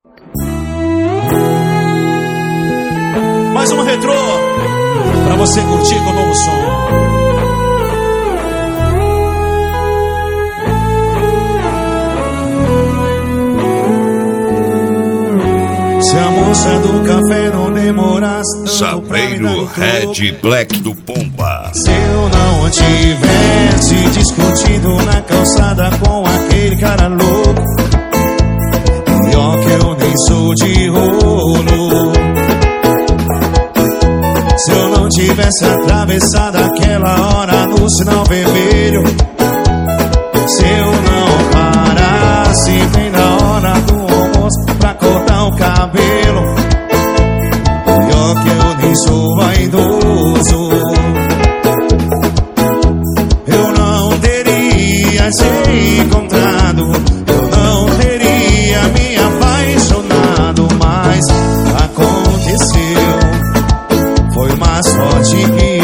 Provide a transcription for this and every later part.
Mais um retrô pra você curtir com o novo som. Se a moça do café não demorasse tanto Sapeiro Red Black do Pomba. Se eu não tivesse discutido na calçada com aquele cara louco, pior que eu nem sou de rolo. Se eu não tivesse atravessado aquela hora no sinal vermelho, se eu não parasse bem na hora do almoço pra cortar o cabelo, pior que eu nem sou vaidoso, eu não teria te encontrado, eu não teria me apaixonado, mas aconteceu, foi mais forte que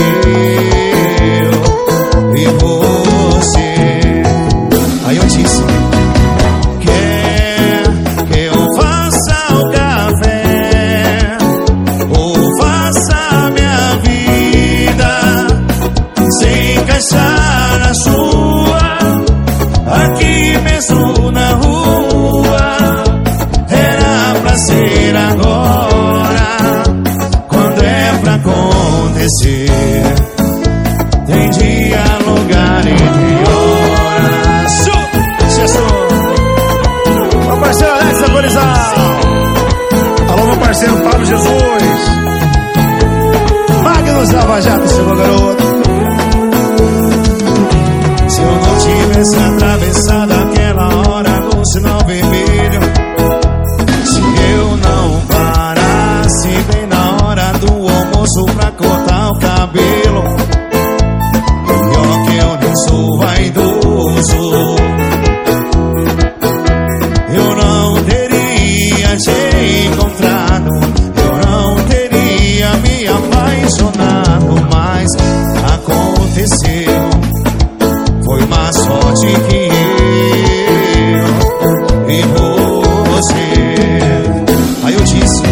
eu e você. Aí eu disse: quer que eu faça o café ou faça minha vida sem encaixar na sua, aqui mesmo na rua? Era pra ser agora, quando é pra acontecer. Tem dia, lugar e hora. Meu parceiro Alex Agorizal. Alô, meu parceiro Pablo Jesus. Magnus Lava Jato, chegou, garoto. Se eu não tivesse atravessado aquela hora no sinal vermelho, se eu não parasse bem na hora do almoço pra cortar o cabelo, pior que eu nem sou vaidoso, eu não teria te encontrado, eu não teria me apaixonado, mas aconteceu, foi mais forte que eu e você. Aí eu disse: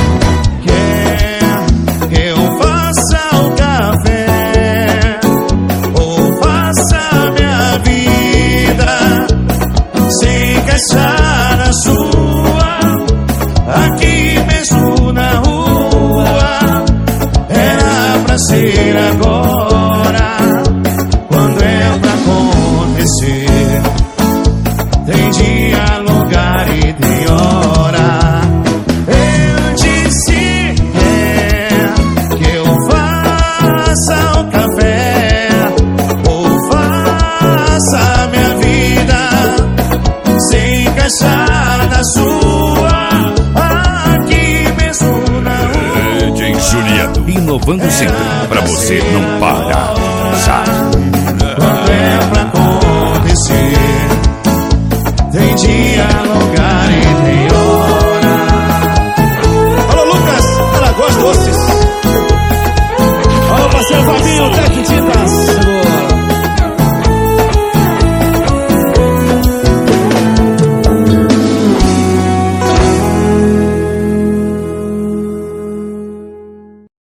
quer que eu faça o café ou faça minha vida sem encaixar na sua, aqui mesmo na rua? Era pra ser agora, quando é pra acontecer. Tem dia, lugar e tem hora. Eu disse: que eu faça o café ou faça minha vida sem encaixar na sua, aqui mesmo na rua. DJ Juliano, inovando sempre pra você não parar de dançar. Quando é